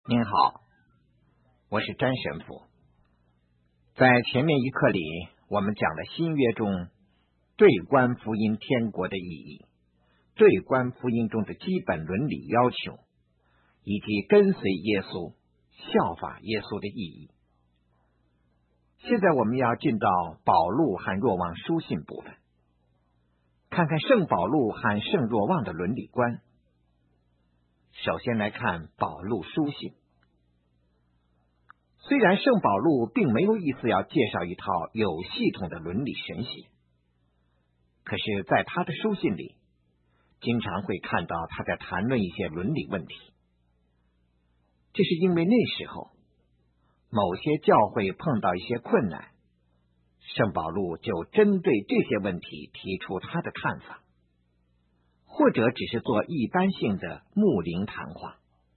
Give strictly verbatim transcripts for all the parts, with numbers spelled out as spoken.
您好，我是詹神父。在前面一课里，我们讲了新约中对观福音天国的意义，对观福音中的基本伦理要求，以及跟随耶稣、效法耶稣的意义。现在我们要进到保禄和若望书信部分，看看圣保禄和圣若望的伦理观。首先来看保禄书信。虽然圣保禄并没有意思要介绍一套有系统的伦理神学，可是在他的书信里，经常会看到他在谈论一些伦理问题。这是因为那时候某些教会碰到一些困难，圣保禄就针对这些问题提出他的看法，或者只是做一般性的牧灵谈话。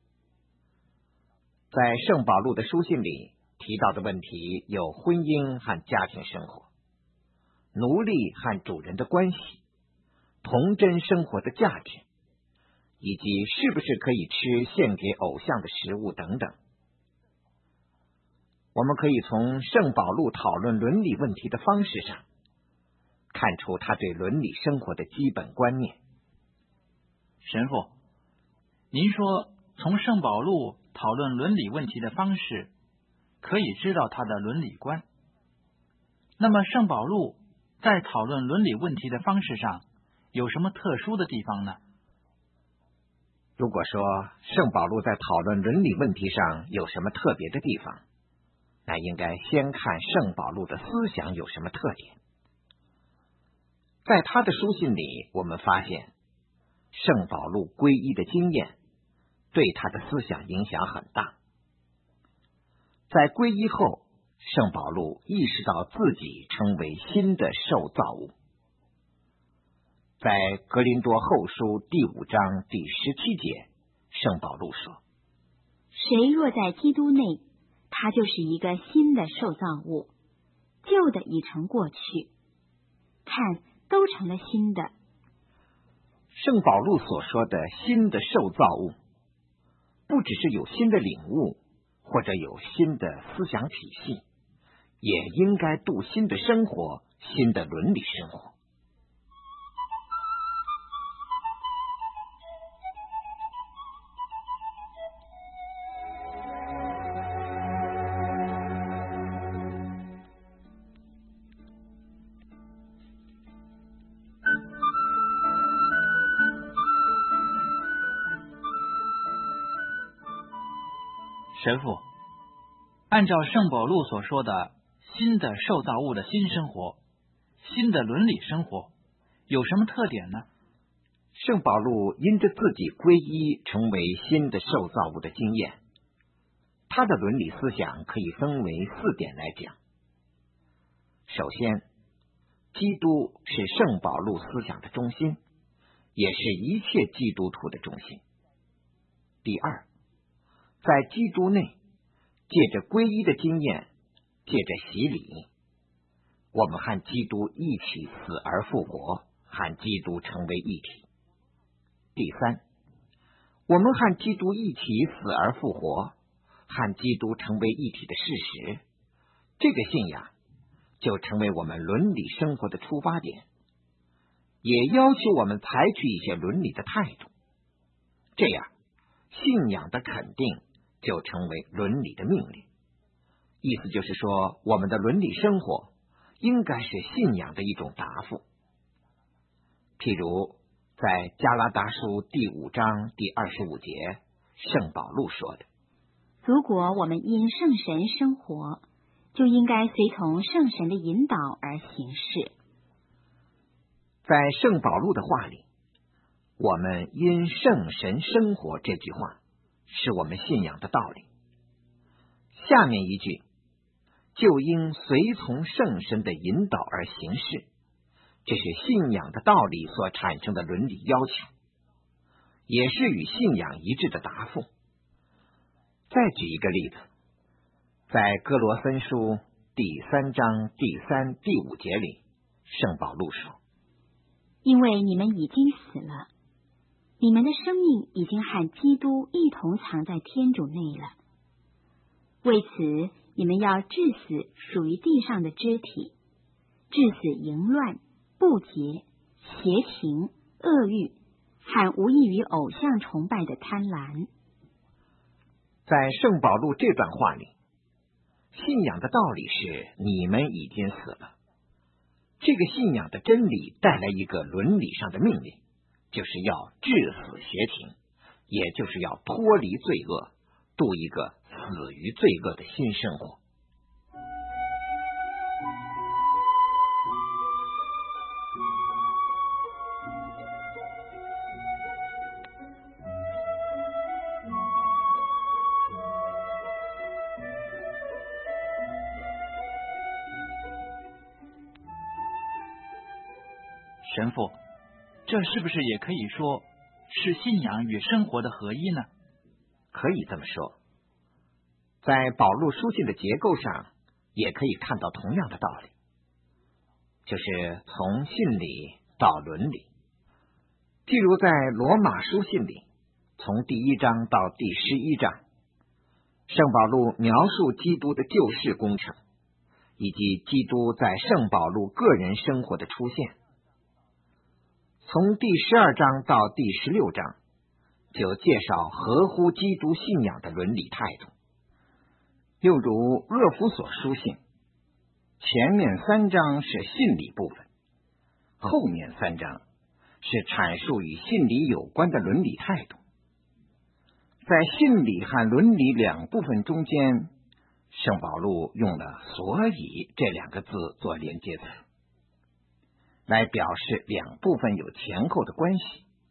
在圣保禄的书信里提到的问题有婚姻和家庭生活、奴隶和主人的关系、童真生活的价值，以及是不是可以吃献给偶像的食物等等。我们可以从圣保禄讨论伦理问题的方式上看出他对伦理生活的基本观念。 神父，您说从圣保禄讨论伦理问题的方式可以知道他的伦理观，那么圣保禄在讨论伦理问题的方式上有什么特殊的地方呢？ 如果说圣保禄在讨论伦理问题上有什么特别的地方，那应该先看圣保禄的思想有什么特点。在他的书信里，我们发现圣保禄皈依的经验对他的思想影响很大。在皈依后，圣保禄意识到自己成为新的受造物。在格林多后书第五章第十七节，圣保禄说： 谁若在基督内，他就是一个新的受造物，旧的已成过去，看，都成了新的。 圣保禄所说的新的受造物，不只是有新的领悟，或者有新的思想体系，也应该度新的生活，新的伦理生活。 神父，按照圣保禄所说的新的受造物的新生活、新的伦理生活有什么特点呢？ 圣保禄因着自己皈依成为新的受造物的经验，他的伦理思想可以分为四点来讲。首先，基督是圣保禄思想的中心，也是一切基督徒的中心。第二，在基督内，借着皈依的经验，借着洗礼，我们和基督一起死而复活，和基督成为一体。第三，我们和基督一起死而复活，和基督成为一体的事实，这个信仰就成为我们伦理生活的出发点，也要求我们采取一些伦理的态度。这样，信仰的肯定就成为伦理的命令。意思就是说，我们的伦理生活应该是信仰的一种答复。譬如在加拉达书第五章第二十五节，圣保禄说的： 如果我们因圣神生活，就应该随从圣神的引导而行事。 在圣保禄的话里，我们因圣神生活这句话是我们信仰的道理。下面一句，就应随从圣神的引导而行事，这是信仰的道理所产生的伦理要求，也是与信仰一致的答复。再举一个例子，在哥罗森书第三章第三、第五节里，圣保禄说： 因为你们已经死了，你们的生命已经和基督一同藏在天主内了。 为此，你们要治死属于地上的肢体，治死淫乱、不洁、邪情、恶欲，和无异于偶像崇拜的贪婪。 在圣保禄这段话里，信仰的道理是你们已经死了。这个信仰的真理带来一个伦理上的命令，就是要治死邪情，也就是要脱离罪恶，度一个死于罪恶的新生活。 神父，这是不是也可以说是信仰与生活的合一呢？ 可以这么说。在保禄书信的结构上，也可以看到同样的道理，就是从信理到伦理。譬如在罗马书信里，从第一章到第十一章，圣保禄描述基督的救世工程，以及基督在圣保禄个人生活的出现。从第十二章到第十六章，就介绍合乎基督信仰的伦理态度。又如厄弗所书信，前面三章是信理部分，后面三章是阐述与信理有关的伦理态度。在信理和伦理两部分中间，圣保禄用了所以这两个字做连接词，来表示两部分有前后的关系。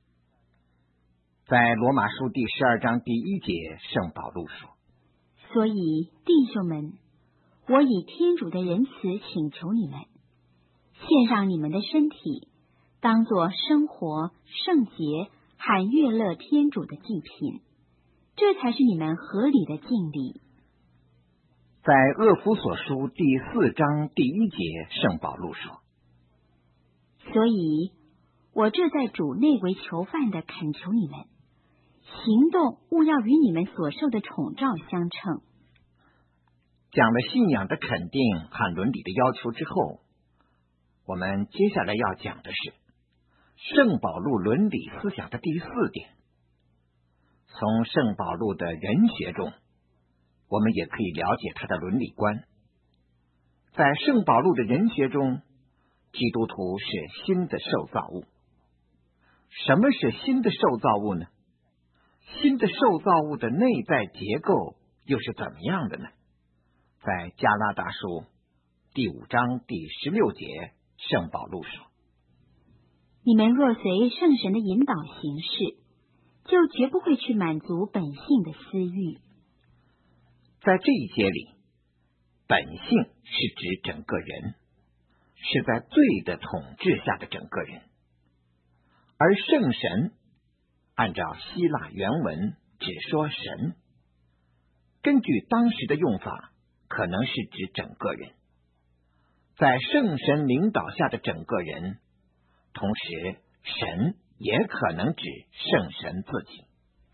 在罗马书第十二章第一节，圣保禄说： 所以弟兄们，我以天主的仁慈请求你们，献上你们的身体，当作生活、圣洁和悦乐天主的祭品，这才是你们合理的敬礼。 在厄弗所书第四章第一节，圣保禄说： 所以我这在主内为囚犯的恳求你们，行动务要与你们所受的宠召相称。 讲了信仰的肯定和伦理的要求之后，我们接下来要讲的是圣保禄伦理思想的第四点。从圣保禄的人学中，我们也可以了解他的伦理观。在圣保禄的人学中，基督徒是新的受造物。什么是新的受造物呢？新的受造物的内在结构又是怎么样的呢？在加拉达书第五章第十六节，圣保禄说： 你们若随圣神的引导行事，就绝不会去满足本性的私欲。 在这一节里，本性是指整个人，是在罪的统治下的整个人，而圣神按照希腊原文只说神，根据当时的用法，可能是指整个人。在圣神领导下的整个人，同时神也可能指圣神自己。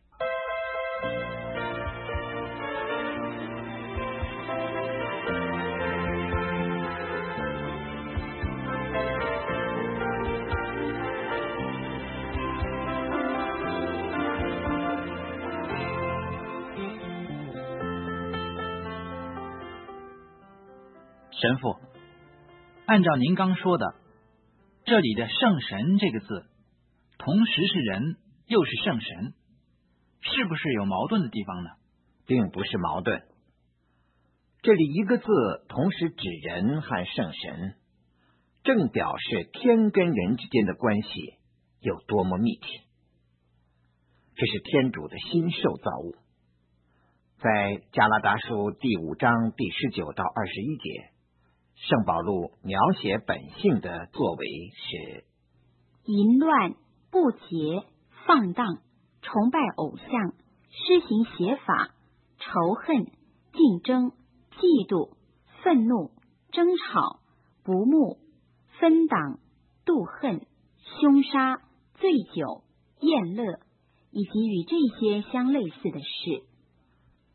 神父，按照您刚说的，这里的圣神这个字同时是人又是圣神，是不是有矛盾的地方呢？ 并不是矛盾。这里一个字同时指人和圣神，正表示天跟人之间的关系有多么密切。这是天主的新受造物。在加拉达书第五章第十九到二十一节，圣保禄描写本性的作为是淫乱、不洁、放荡、崇拜偶像、施行邪法、仇恨、竞争、嫉妒、愤怒、争吵、不睦、分党、妒恨、凶杀、醉酒、宴乐，以及与这些相类似的事。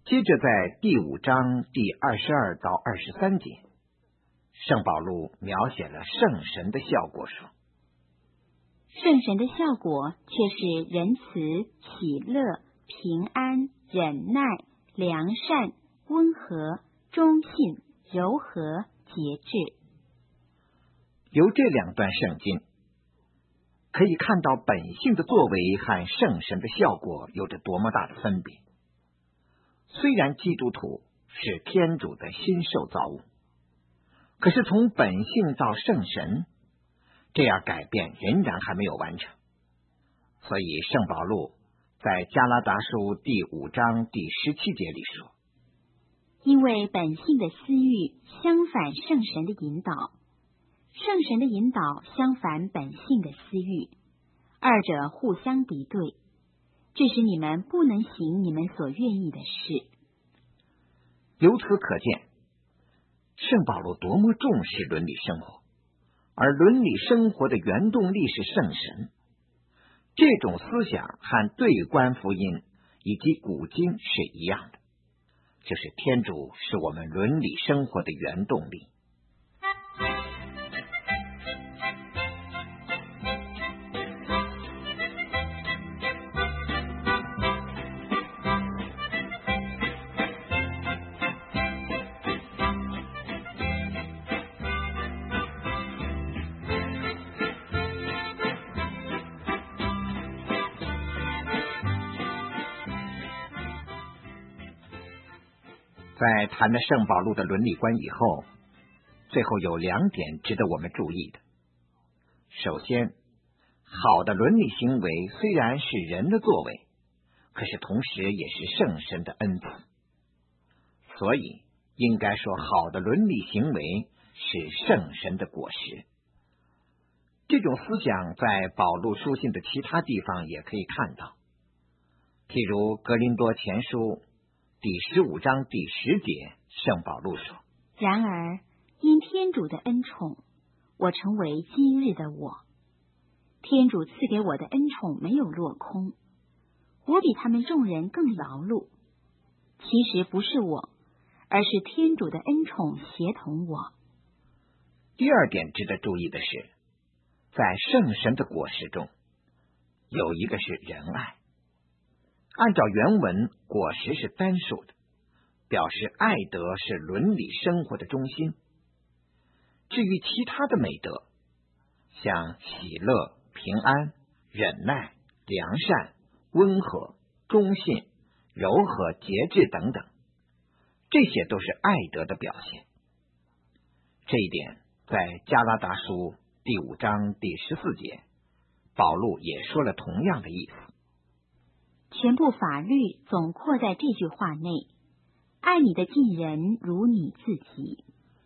接着在第五章第二十二到二十三节，圣保禄描写了圣神的效果，说圣神的效果却是仁慈、喜乐、平安、忍耐、良善、温和、忠信、柔和、节制。 由这两段圣经可以看到本性的作为和圣神的效果有着多么大的分别。虽然基督徒是天主的新受造物，可是从本性到圣神，这样改变仍然还没有完成。所以圣保禄在加拉达书第五章第十七节里说， 因为本性的私欲相反圣神的引导，圣神的引导相反本性的私欲，二者互相敌对，致使你们不能行你们所愿意的事。 由此可见，圣保禄多么重视伦理生活，而伦理生活的原动力是圣神。这种思想和对观福音以及古经是一样的，就是天主是我们伦理生活的原动力。在谈了圣保禄的伦理观以后，最后有两点值得我们注意的。首先，好的伦理行为虽然是人的作为，可是同时也是圣神的恩赐，所以应该说好的伦理行为是圣神的果实。这种思想在保禄书信的其他地方也可以看到，譬如格林多前书第十五章第十节，圣保禄说， 然而因天主的恩宠，我成为今日的我。天主赐给我的恩宠没有落空，我比他们众人更劳碌。其实不是我，而是天主的恩宠协同我。 第二点值得注意的是，在圣神的果实中，有一个是仁爱。按照原文，果实是单数的，表示爱德是伦理生活的中心。至于其他的美德，像喜乐、平安、忍耐、良善、温和、忠信、柔和、节制等等，这些都是爱德的表现。这一点在加拉达书第五章第十四节，保禄也说了同样的意思。 全部法律总括在这句话内，爱你的近人如你自己。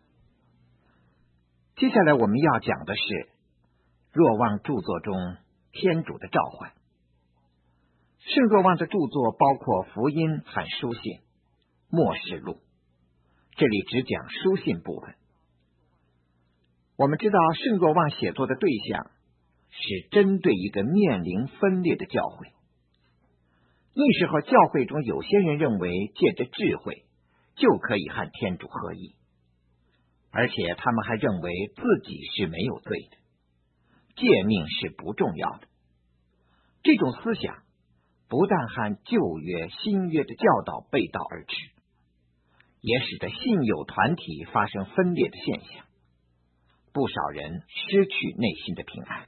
接下来我们要讲的是若望著作中天主的召唤。圣若望的著作包括福音和书信、默示录，这里只讲书信部分。我们知道圣若望写作的对象是针对一个面临分裂的教会。那时候教会中有些人认为借着智慧就可以和天主合一，而且他们还认为自己是没有罪的，诫命是不重要的。这种思想不但和旧约、新约的教导背道而驰，也使得信友团体发生分裂的现象，不少人失去内心的平安。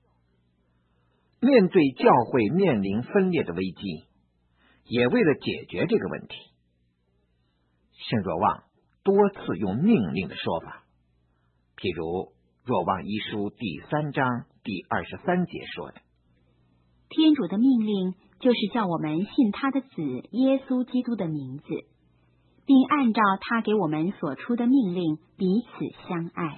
面对教会面临分裂的危机，也为了解决这个问题，圣若望多次用命令的说法，譬如若望一书第三章第二十三节说的， 天主的命令就是叫我们信他的子耶稣基督的名字，并按照他给我们所出的命令彼此相爱。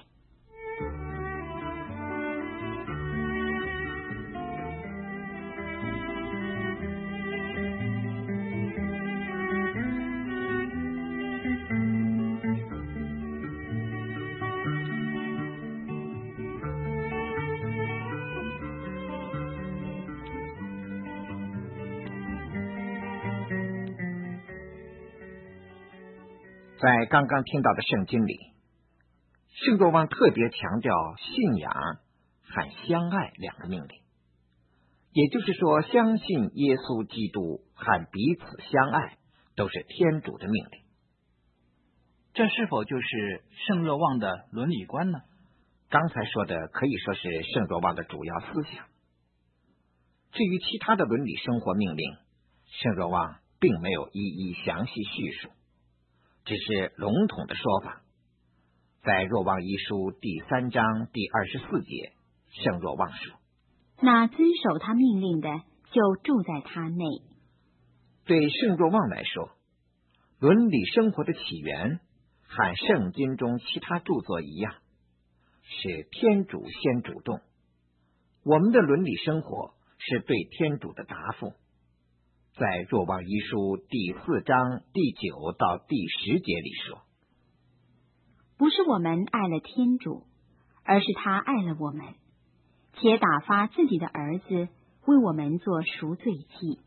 在刚刚听到的圣经里，圣若望特别强调信仰和相爱两个命令，也就是说，相信耶稣基督和彼此相爱都是天主的命令。 这是否就是圣若望的伦理观呢？ 刚才说的可以说是圣若望的主要思想。至于其他的伦理生活命令，圣若望并没有一一详细叙述，只是笼统的说法。在若望一书第三章第二十四节，圣若望说： 那遵守他命令的，就住在他内。 对圣若望来说，伦理生活的起源和圣经中其他著作一样，是天主先主动。我们的伦理生活是对天主的答复。在若望一书第四章第九到第十节里说： 不是我们爱了天主，而是他爱了我们，且打发自己的儿子为我们做赎罪祭。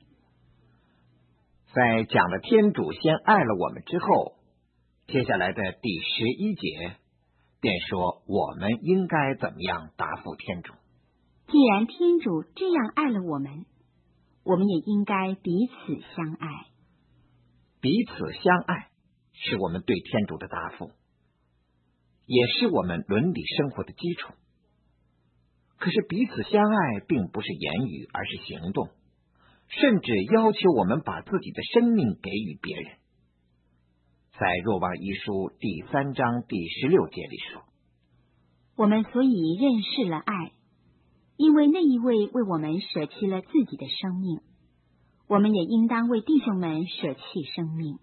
在讲了天主先爱了我们之后，接下来的第十一节便说我们应该怎么样答复天主。 既然天主这样爱了我们，我们也应该彼此相爱。 彼此相爱是我们对天主的答复，也是我们伦理生活的基础。可是彼此相爱并不是言语，而是行动，甚至要求我们把自己的生命给予别人。在若望一书第三章第十六节里说： 我们所以认识了爱，因为那一位为我们舍弃了自己的生命，我们也应当为弟兄们舍弃生命。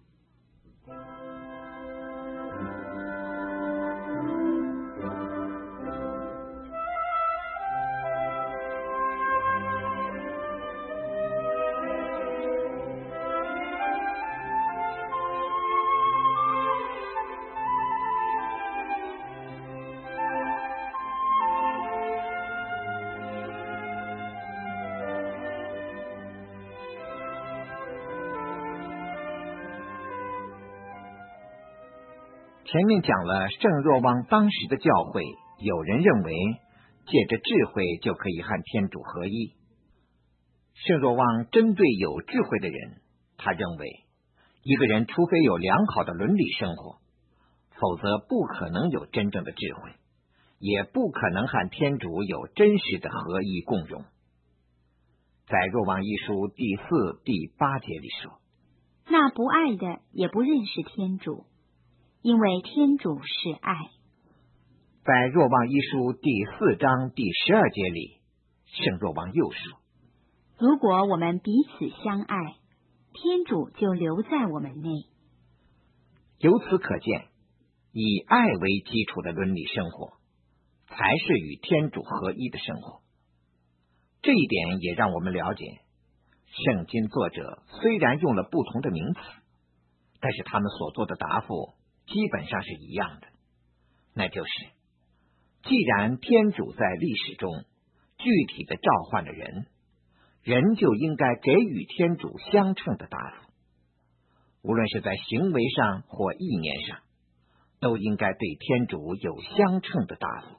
前面讲了圣若望当时的教会，有人认为借着智慧就可以和天主合一。圣若望针对有智慧的人，他认为一个人除非有良好的伦理生活，否则不可能有真正的智慧，也不可能和天主有真实的合一共融。在若望一书第四、第八节里说： 那不爱的也不认识天主，因为天主是爱。 在若望一书第四章第十二节里，圣若望又说： 如果我们彼此相爱，天主就留在我们内。 由此可见，以爱为基础的伦理生活才是与天主合一的生活。这一点也让我们了解，圣经作者虽然用了不同的名词，但是他们所做的答复基本上是一样的，那就是既然天主在历史中具体的召唤了人，人就应该给予天主相称的答复，无论是在行为上或意念上，都应该对天主有相称的答复。